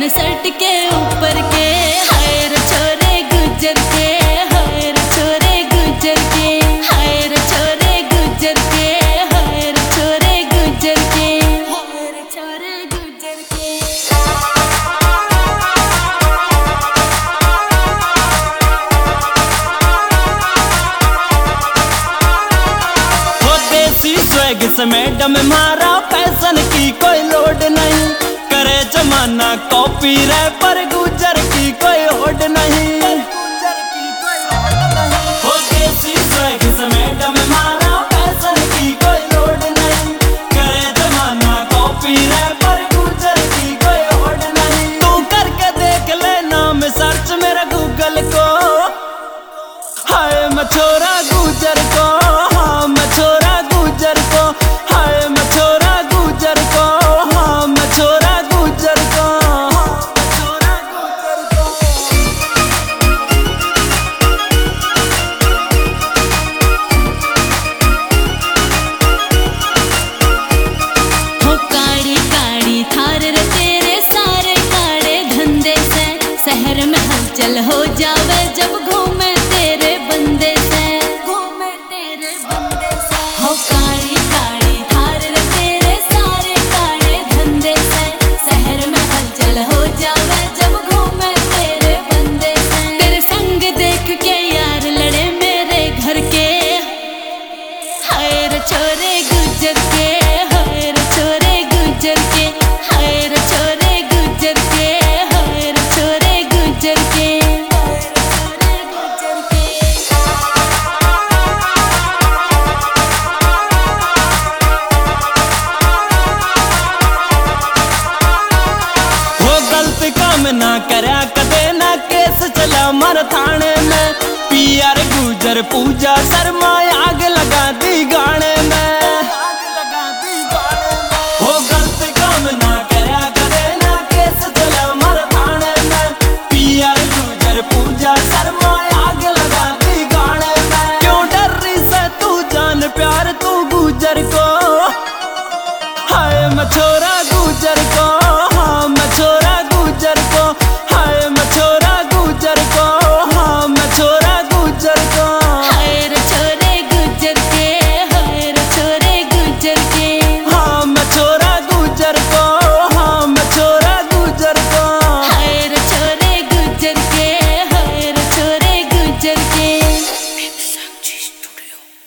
Pan shirt के ऊपर के, हाय रे छोरे गुजर के, हाय रे छोरे गुजर के, हाय रे छोरे गुजर के, हाय रे छोरे गुजर के, हाय रे छोरे गुजर के। वो देसी स्वैग से मैडम मारा, फैशन की कोई लोड नहीं, करे जमाना कॉपी रैपर, गुजर की कोई होड़ नहीं। वो देसी स्वैग से मैडम मारा, फैशन की कोई लोड नहीं, करे जमाना कॉपी रैपर, गुजर की कोई होड़ नहीं। तू करके देख ले नाम सर्च मेरा गूगल को, हाय मैं छोरा गुजर को, हाँ मैं छोरा गुजर को, हाय मैं छोरा गुजर को, हाँ मैं छोरा गुजर को, हाँ मैं छोरा गुजर को। हो काड़ी काड़ी थार रे तेरे सारे काड़े धंधे से, शहर में हलचल हो जावे जब घूमे तेरे बंदे से, घूमे तेरे बंदे से। हो काड़ी काड़ी थार रे तेरे सारे काड़े धंधे से, शहर में हलचल हो जावे जब घूमे तेरे बंदे से। तेरे संग देख के यार लड़े मेरे घर के, हाय रे छोरे गुजर के, हाय रे छोरे गुजर के, हाय रे छोरे गुजर के, हाय रे छोरे गुजर के, हाय रे छोरे गुजर के। वो गलत काम ना करया कदे ना, केस चला मर थाने में, पीआर गुजर पूजा शर्मा